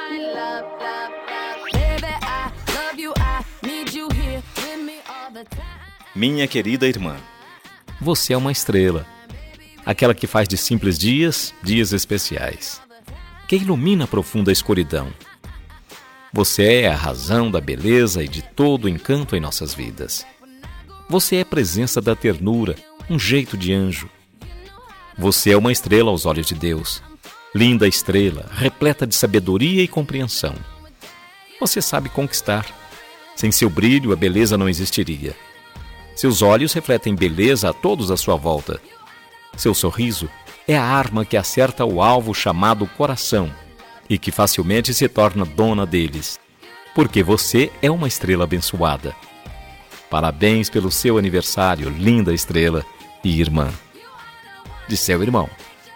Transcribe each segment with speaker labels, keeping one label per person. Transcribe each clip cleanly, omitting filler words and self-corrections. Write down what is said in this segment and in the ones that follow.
Speaker 1: Minha querida irmã, você é uma estrela, aquela que faz de simples dias, dias especiais, que ilumina a profunda escuridão. Você é a razão da beleza e de todo o encanto em nossas vidas. Você é a presença da ternura, um jeito de anjo. Você é uma estrela aos olhos de Deus, linda estrela, repleta de sabedoria e compreensão. Você sabe conquistar. Sem seu brilho, a beleza não existiria. Seus olhos refletem beleza a todos à sua volta. Seu sorriso é a arma que acerta o alvo chamado coração e que facilmente se torna dona deles, porque você é uma estrela abençoada. Parabéns pelo seu aniversário, linda estrela e irmã. De seu irmão.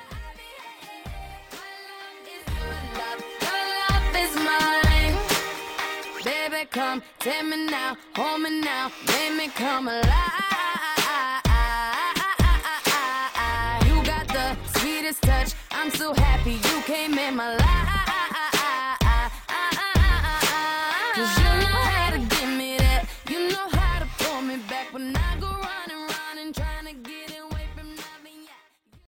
Speaker 2: Come, take me now, hold me now, make me come alive. You got the sweetest touch, I'm so happy you came in my life.